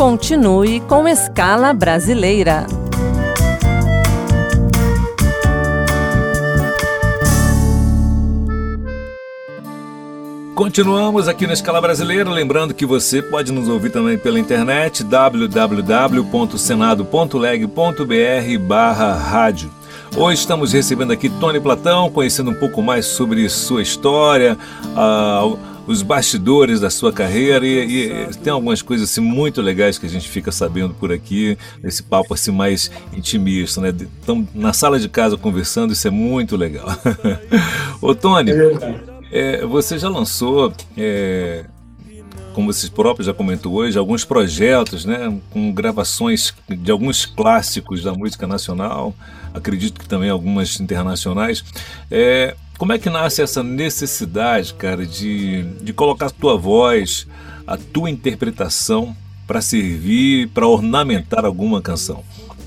Continue com Escala Brasileira. Continuamos aqui na Escala Brasileira, lembrando que você pode nos ouvir também pela internet, www.senado.leg.br/rádio. Hoje estamos recebendo aqui Tony Platão, conhecendo um pouco mais sobre sua história, os bastidores da sua carreira e tem algumas coisas assim, muito legais que a gente fica sabendo por aqui, nesse papo assim, mais intimista, né? Estamos na sala de casa conversando, isso é muito legal. Ô Tony, você já lançou, como você próprio já comentou hoje, alguns projetos, né, com gravações de alguns clássicos da música nacional, acredito que também algumas internacionais. Como é que nasce essa necessidade, cara, de colocar a tua voz, a tua interpretação para servir, para ornamentar alguma canção?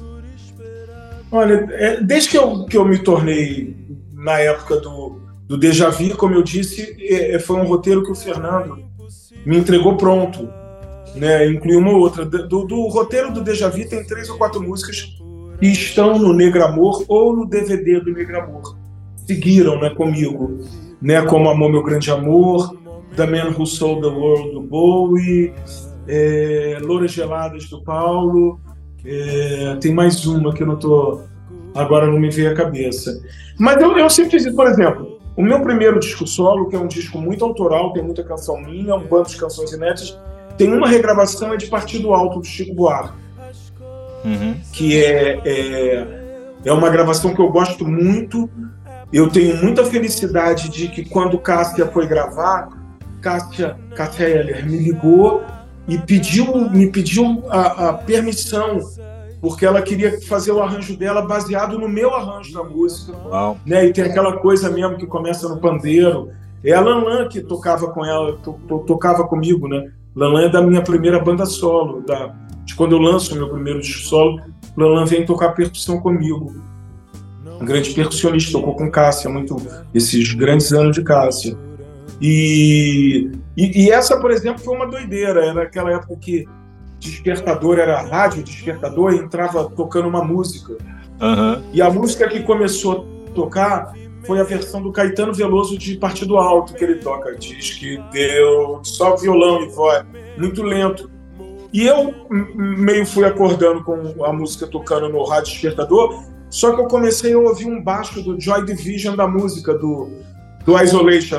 Olha, desde que eu me tornei, na época do Déjà Vu, como eu disse, foi um roteiro que o Fernando me entregou pronto, né? Incluiu uma outra. Do roteiro do Déjà Vu tem 3 ou 4 músicas que estão no Negramor ou no DVD do Negramor. Seguiram, né, comigo, né, como Amor, Meu Grande Amor, The Man Who Sold the World, do Bowie, Louras Geladas, do Paulo, tem mais uma que eu não tô... Agora não me veio a cabeça. Mas eu sempre disse, por exemplo, o meu primeiro disco solo, que é um disco muito autoral, tem muita canção minha, um bando de canções inéditas, tem uma regravação de Partido Alto, do Chico Buarque, que é uma gravação que eu gosto muito. Eu tenho muita felicidade de que quando Cássia foi gravar, Cássia Eller me ligou e me pediu a permissão, porque ela queria fazer o arranjo dela baseado no meu arranjo da música. Uau. Né? E tem aquela coisa mesmo que começa no pandeiro. É a Lanlan que tocava com ela, tocava comigo, né? Lanlan é da minha primeira banda solo, de quando eu lanço o meu primeiro disco solo, Lanlan vem tocar percussão comigo. Um grande percussionista, tocou com Cássia, esses grandes anos de Cássia. E essa, por exemplo, foi uma doideira. Era aquela época que despertador era rádio, despertador, e entrava tocando uma música. E a música que começou a tocar foi a versão do Caetano Veloso de Partido Alto, que ele toca. Diz que deu só violão e voz, muito lento. E eu meio fui acordando com a música tocando no rádio despertador, só que eu comecei a ouvir um baixo do Joy Division da música, do Isolation.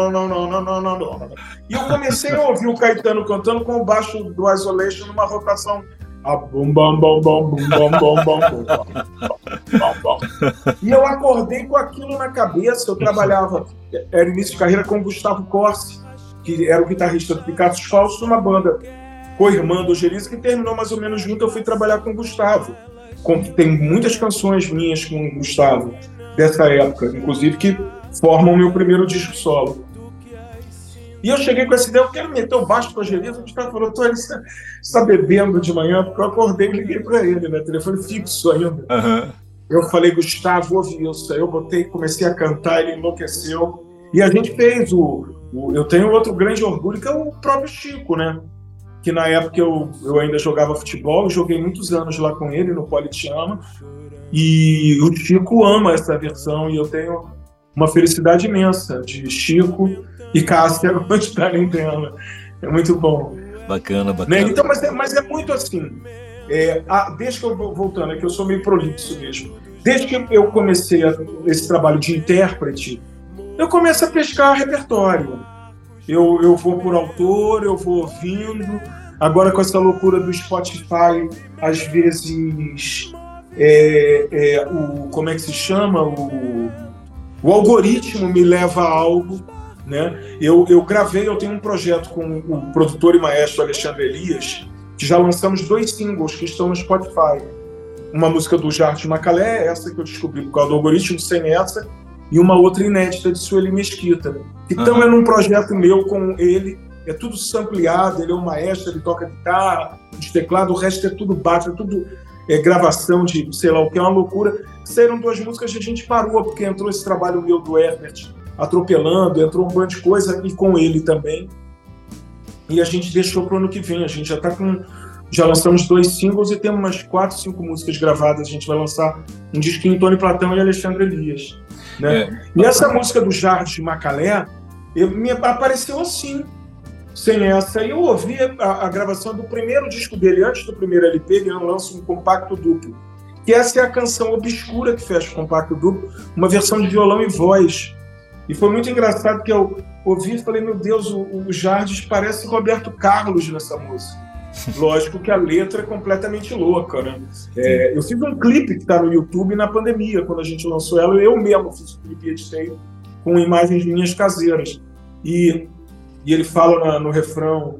E eu comecei a ouvir o Caetano cantando com o baixo do Isolation numa rotação. E eu acordei com aquilo na cabeça. Eu trabalhava, era início de carreira, com o Gustavo Corsi, que era o guitarrista do Picassos Falsos, numa banda co-irmã do Geriza, que terminou mais ou menos junto. Eu fui trabalhar com o Gustavo. Tem muitas canções minhas com o Gustavo dessa época, inclusive, que formam o meu primeiro disco solo. E eu cheguei com essa ideia, eu quero meter o baixo com a Geriza. O Gustavo falou, Tony, você está bebendo de manhã? Porque eu acordei e liguei para ele, né? Telefone fixo ainda. Eu falei, Gustavo, ouvi isso. Aí eu comecei a cantar, ele enlouqueceu. E a gente fez eu tenho outro grande orgulho, que é o próprio Chico, né? Que na época eu ainda jogava futebol, eu joguei muitos anos lá com ele, no Politeama, e o Chico ama essa versão, e eu tenho uma felicidade imensa de Chico e Cássia gostarem dela. É muito bom. Bacana. Né? Então, mas é muito assim, desde que eu vou voltando, é que eu sou meio prolixo mesmo, desde que eu comecei esse trabalho de intérprete, eu começo a pescar repertório. Eu vou por autor, eu vou ouvindo. Agora, com essa loucura do Spotify, às vezes, como é que se chama? O algoritmo me leva a algo, né? Eu tenho um projeto com o produtor e maestro Alexandre Elias, que já lançamos 2 singles que estão no Spotify. Uma música do Jarte Macalé, essa que eu descobri por causa do algoritmo, sem essa, e uma outra inédita de Sueli Mesquita. Então é num projeto meu com ele, é tudo sampleado, ele é um maestro, ele toca guitarra, de teclado, o resto é tudo baixo, é tudo gravação de sei lá o que, é uma loucura. Saíram 2 músicas e a gente parou, porque entrou esse trabalho meu do Herbert, Atropelando, entrou um monte de coisa, e com ele também. E a gente deixou para o ano que vem, a gente já está com Já lançamos 2 singles e temos umas 4, 5 músicas gravadas. A gente vai lançar um disquinho Tony Platão e Alexandre Elias, né? E essa música do Jardim de Macalé me apareceu assim, sem essa. E eu ouvi a gravação do primeiro disco dele, antes do primeiro LP, ele lança um compacto duplo. E essa é a canção Obscura que fecha o compacto duplo, uma versão de violão e voz. E foi muito engraçado que eu ouvi e falei, meu Deus, o Jardim parece Roberto Carlos nessa música. Lógico que a letra é completamente louca, né? Eu fiz um clipe que está no YouTube na pandemia, quando a gente lançou ela, eu mesmo fiz o clipe e editei com imagens minhas caseiras. E ele fala no refrão,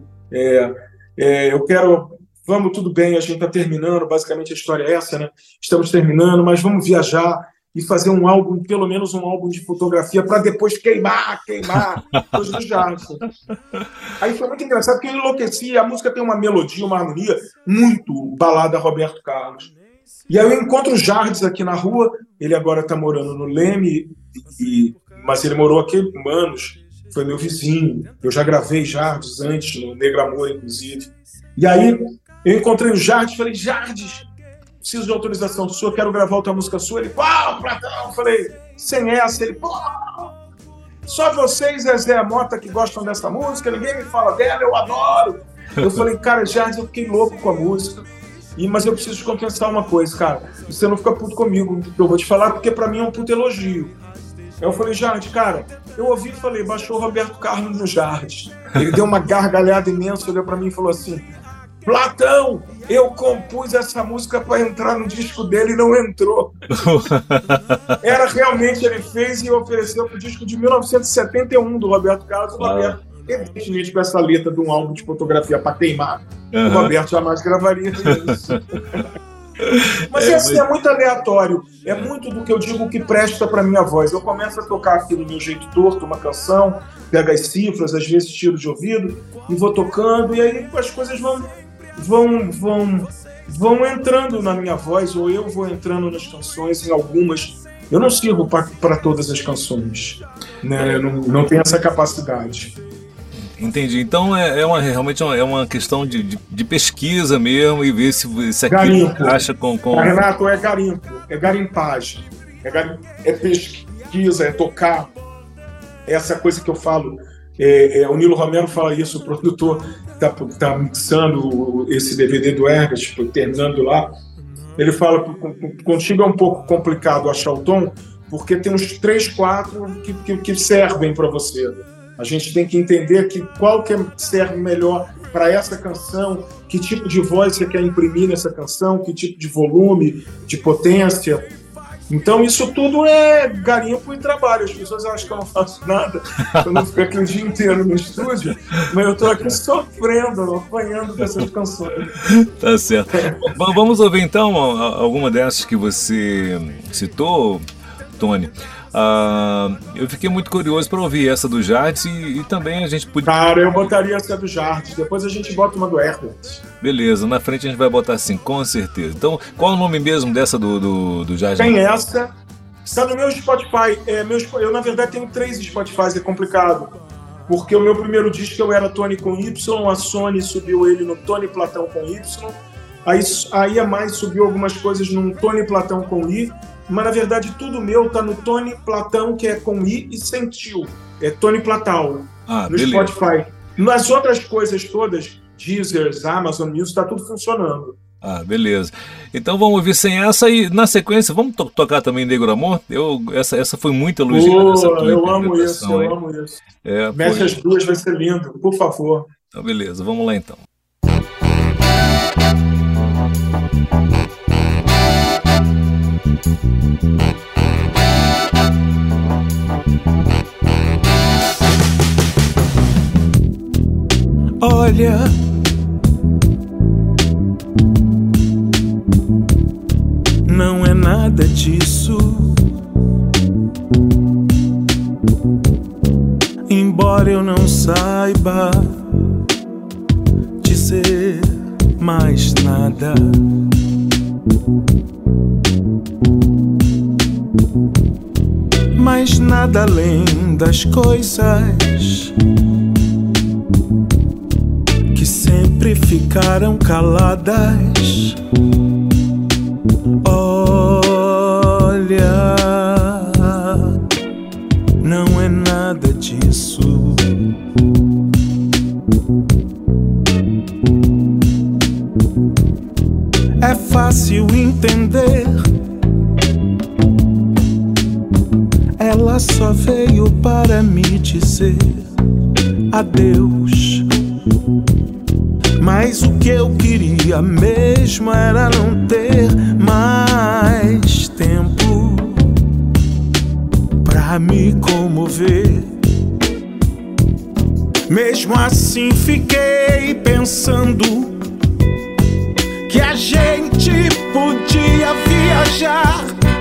vamos, tudo bem, a gente está terminando, basicamente a história é essa, né? Estamos terminando, mas vamos viajar e fazer um álbum, pelo menos um álbum de fotografia, para depois queimar, coisa do Jardim. Aí foi muito engraçado, porque eu enlouqueci, a música tem uma melodia, uma harmonia muito balada Roberto Carlos. E aí eu encontro o Jardim aqui na rua, ele agora está morando no Leme, mas ele morou aqui há anos, foi meu vizinho, eu já gravei Jardim antes, no Negro Amor, inclusive. E aí eu encontrei o Jardim e falei, Jardim, preciso de autorização sua, quero gravar outra música sua. Ele, qual, Platão? Eu falei, sem essa. Ele, pô, só vocês, Zezé Mota, que gostam dessa música, ninguém me fala dela, eu adoro. Eu falei, cara, Jardim, eu fiquei louco com a música, mas eu preciso te compensar uma coisa, cara, você não fica puto comigo, eu vou te falar, porque pra mim é um puto elogio. Eu falei, Jardim, cara, eu ouvi e falei, baixou o Roberto Carlos no Jardim. Ele deu uma gargalhada imensa, olhou pra mim e falou assim, Platão, eu compus essa música para entrar no disco dele e não entrou. Era realmente, ele fez e ofereceu para o disco de 1971 do Roberto Carlos. O Roberto, evidentemente, com essa letra de um álbum de fotografia para queimar, o Roberto jamais gravaria isso. Mas assim, é muito aleatório, é muito do que eu digo que presta para minha voz. Eu começo a tocar aqui do meu jeito torto, uma canção, pego as cifras, às vezes tiro de ouvido e vou tocando, e aí as coisas vão entrando na minha voz, ou eu vou entrando nas canções, em algumas. Eu não sirvo para todas as canções, né? Não tenho essa capacidade. Entendi. Então realmente é uma questão de pesquisa mesmo e ver se aquilo garimpo. Acha com... Renato, é garimpo, é garimpagem, é pesquisa, é tocar. Essa coisa que eu falo, o Nilo Romero fala isso, o produtor está mixando esse DVD do Ergas, terminando lá, ele fala, contigo é um pouco complicado achar o tom, porque tem uns 3, 4 que servem para você. A gente tem que entender qual que serve melhor para essa canção, que tipo de voz você quer imprimir nessa canção, que tipo de volume, de potência. Então isso tudo é garimpo e trabalho. As pessoas acham que eu não faço nada, eu não fico aqui o dia inteiro no estúdio, mas eu estou aqui sofrendo, apanhando dessas canções. Tá certo. Vamos ouvir então alguma dessas que você citou, Tony. Eu fiquei muito curioso para ouvir essa do Jardim e também a gente podia... Cara, eu botaria essa do Jardim, depois a gente bota uma do Herbert. Beleza, na frente a gente vai botar assim, com certeza. Então, qual é o nome mesmo dessa do Jardim? Tem essa, está no meu Spotify. Eu, na verdade, tenho 3 Spotify, é complicado, porque o meu primeiro disco eu era Tony com Y, a Sony subiu ele no Tony Platão com Y, aí a Mais subiu algumas coisas num Tony Platão com I, mas na verdade tudo meu tá no Tony Platão, que é com I e sem tio. É Tony Platão no beleza. Spotify. Nas outras coisas todas, Deezer, Amazon Music, tá tudo funcionando. Beleza. Então vamos ouvir sem essa e na sequência vamos tocar também Negro Amor? Essa foi muito elogiada. Eu amo isso. Mexe as duas, vai ser lindo, por favor. Então beleza, vamos lá então. Olha, não é nada disso. Embora eu não saiba dizer mais nada, mas nada além das coisas que sempre sempre ficaram caladas. Olha, não é nada disso. É fácil entender. Ela só veio para me dizer adeus. Mas o que eu queria mesmo era não ter mais tempo pra me comover. Mesmo assim fiquei pensando que a gente podia viajar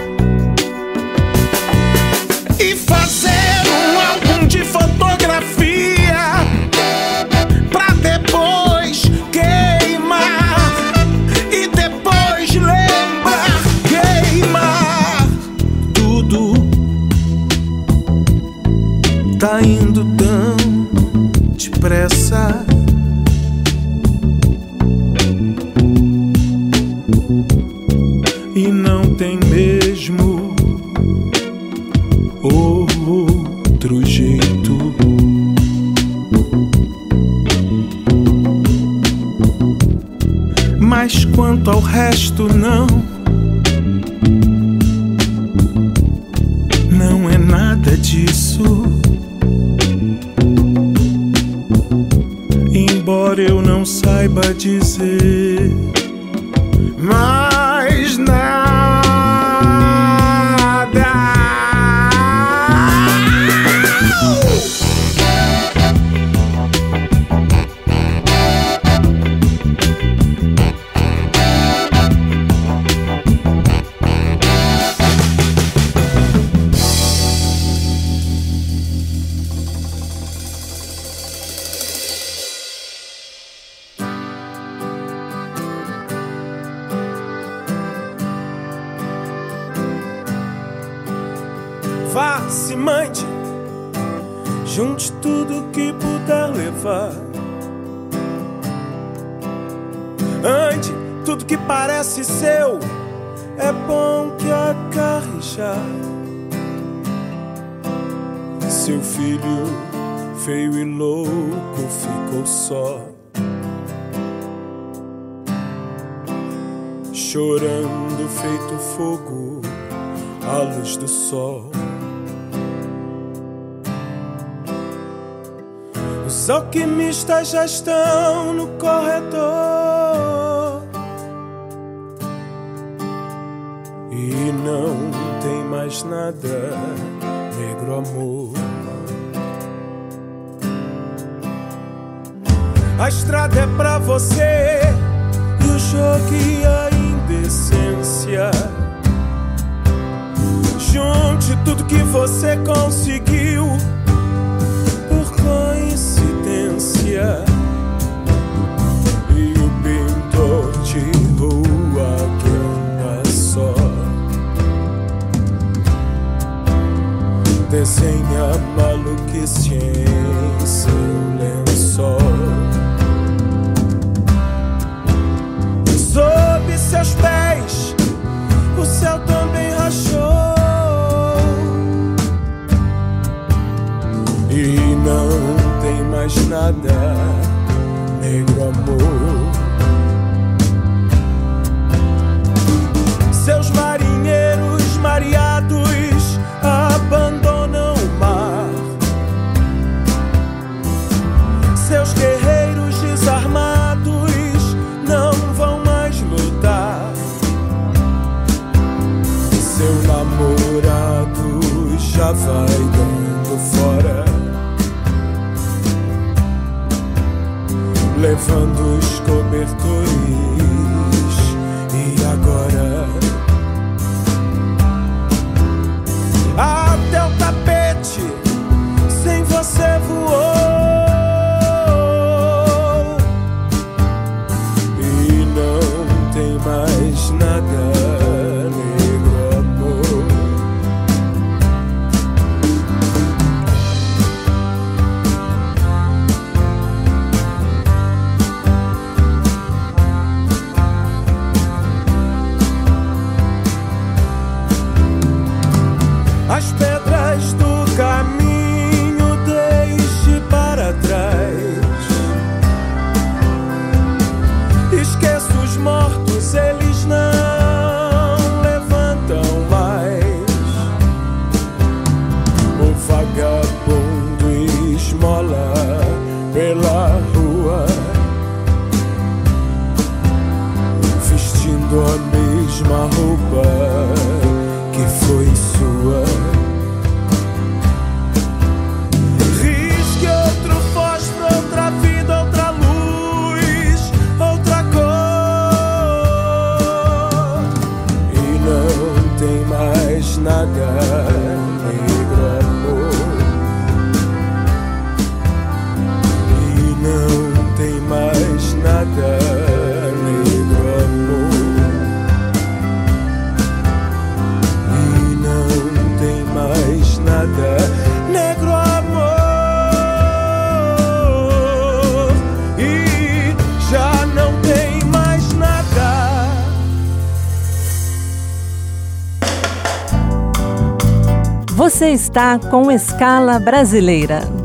e fazer um álbum de fotografia pra depois queimar e depois lembrar, queimar. Tudo tá indo tão depressa. E não tem mesmo outro jeito. Mas quanto ao resto, não é nada disso. Embora eu não saiba dizer mais nada. Vá, se mande, junte tudo que puder levar. Ande, tudo que parece seu é bom que acarrejar. Seu filho feio e louco ficou só, chorando feito fogo à luz do sol. Os alquimistas já estão no corredor e não tem mais nada, negro amor. A estrada é pra você e o jogo e a indecência. Junte tudo que você conseguiu por coincidência, e o pintor de rua que anda só desenha maluquice em seu lençol. Sob seus pés o céu também rachou e não tem mais nada, negro amor. Seus marinheiros mareados abandonam o mar. Seus guerreiros desarmados não vão mais lutar. Seu namorado já vai dando fora, levando os cobertores. E agora até o tapete sem você voou e não tem mais nada, negro amor. nada, negro amor. E não tem mais nada, negro amor. E já não tem mais nada. Você está com Escala Brasileira,